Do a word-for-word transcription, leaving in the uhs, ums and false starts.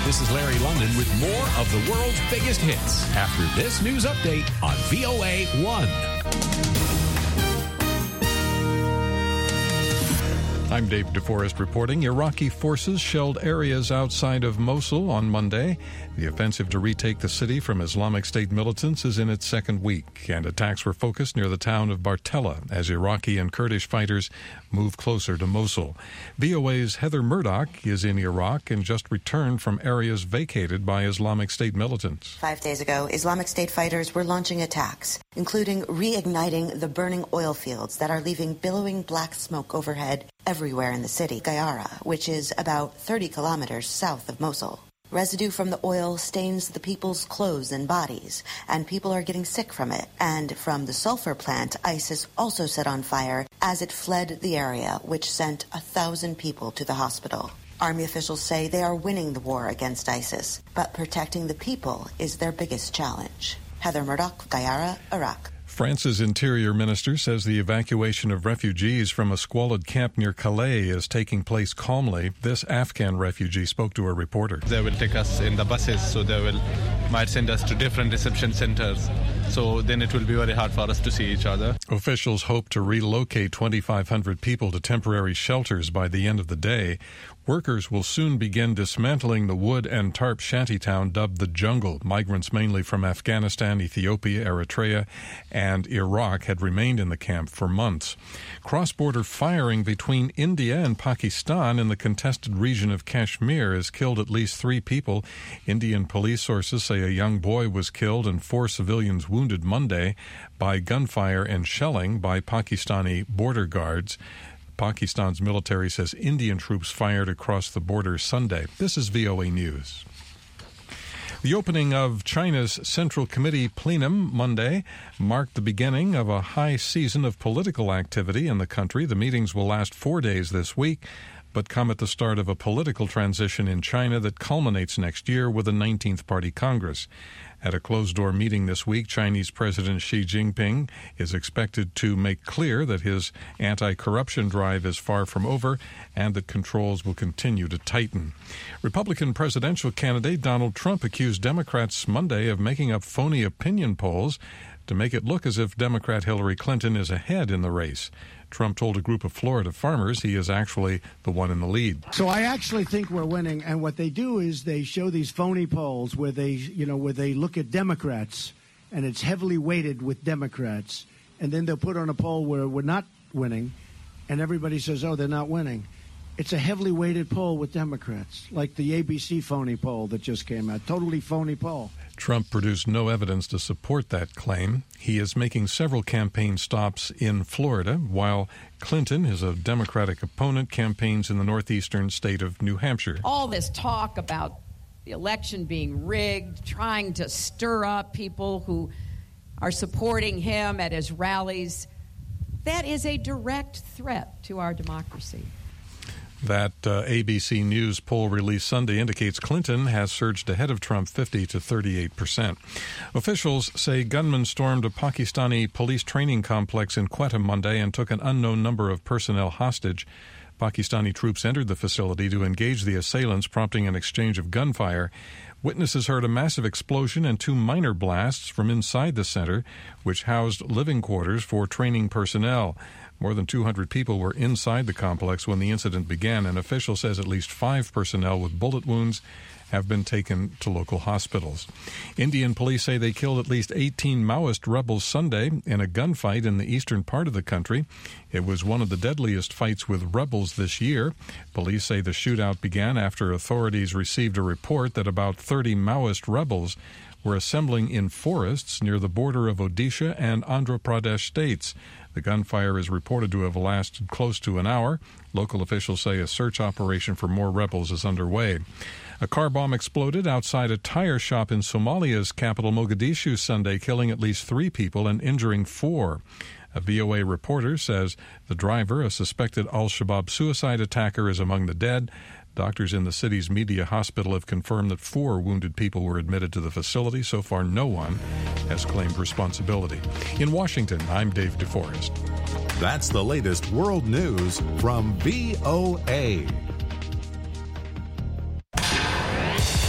This is Larry London with more of the world's biggest hits after this news update on V O A one. I'm Dave DeForest reporting. Iraqi forces shelled areas outside of Mosul on Monday. The offensive to retake the city from Islamic State militants is in its second week, and attacks were focused near the town of Bartella as Iraqi and Kurdish fighters move closer to Mosul. V O A's Heather Murdoch is in Iraq and just returned from areas vacated by Islamic State militants. Five days ago, Islamic State fighters were launching attacks, including reigniting the burning oil fields that are leaving billowing black smoke overhead everywhere in the city, Gayara, which is about thirty kilometers south of Mosul. Residue from the oil stains the people's clothes and bodies, and people are getting sick from it. And from the sulfur plant, ISIS also set on fire as it fled the area, which sent a thousand people to the hospital. Army officials say they are winning the war against ISIS, but protecting the people is their biggest challenge. Heather Murdoch, Gayara, Iraq. France's interior minister says the evacuation of refugees from a squalid camp near Calais is taking place calmly. This Afghan refugee spoke to a reporter. They will take us in the buses, so they will might send us to different reception centers. So then it will be very hard for us to see each other. Officials hope to relocate twenty-five hundred people to temporary shelters by the end of the day. Workers will soon begin dismantling the wood and tarp shantytown dubbed the Jungle. Migrants mainly from Afghanistan, Ethiopia, Eritrea, and Iraq had remained in the camp for months. Cross-border firing between India and Pakistan in the contested region of Kashmir has killed at least three people. Indian police sources say a young boy was killed and four civilians wounded Monday by gunfire and shelling by Pakistani border guards. Pakistan's military says Indian troops fired across the border Sunday. This is V O A News. The opening of China's Central Committee plenum Monday marked the beginning of a high season of political activity in the country. The meetings will last four days this week, but come at the start of a political transition in China that culminates next year with a nineteenth Party Congress. At a closed-door meeting this week, Chinese President Xi Jinping is expected to make clear that his anti-corruption drive is far from over and that controls will continue to tighten. Republican presidential candidate Donald Trump accused Democrats Monday of making up phony opinion polls to make it look as if Democrat Hillary Clinton is ahead in the race. Trump told a group of Florida farmers he is actually the one in the lead. So I actually think we're winning, and what they do is they show these phony polls where they, you know, where they look at Democrats, and it's heavily weighted with Democrats, and then they'll put on a poll where we're not winning, and everybody says, oh, they're not winning. It's a heavily weighted poll with Democrats, like the A B C phony poll that just came out. Totally phony poll. Trump produced no evidence to support that claim. He is making several campaign stops in Florida, while Clinton, his a Democratic opponent, campaigns in the northeastern state of New Hampshire. All this talk about the election being rigged, trying to stir up people who are supporting him at his rallies, that is a direct threat to our democracy. That uh, A B C News poll released Sunday indicates Clinton has surged ahead of Trump fifty to thirty-eight percent. Officials say gunmen stormed a Pakistani police training complex in Quetta Monday and took an unknown number of personnel hostage. Pakistani troops entered the facility to engage the assailants, prompting an exchange of gunfire. Witnesses heard a massive explosion and two minor blasts from inside the center, which housed living quarters for training personnel. More than two hundred people were inside the complex when the incident began. An official says at least five personnel with bullet wounds have been taken to local hospitals. Indian police say they killed at least eighteen Maoist rebels Sunday in a gunfight in the eastern part of the country. It was one of the deadliest fights with rebels this year. Police say the shootout began after authorities received a report that about thirty Maoist rebels were assembling in forests near the border of Odisha and Andhra Pradesh states. The gunfire is reported to have lasted close to an hour. Local officials say a search operation for more rebels is underway. A car bomb exploded outside a tire shop in Somalia's capital, Mogadishu, Sunday, killing at least three people and injuring four. A V O A reporter says the driver, a suspected al-Shabaab suicide attacker, is among the dead. Doctors in the city's media hospital have confirmed that four wounded people were admitted to the facility. So far, no one has claimed responsibility. In Washington, I'm Dave DeForest. That's the latest world news from V O A.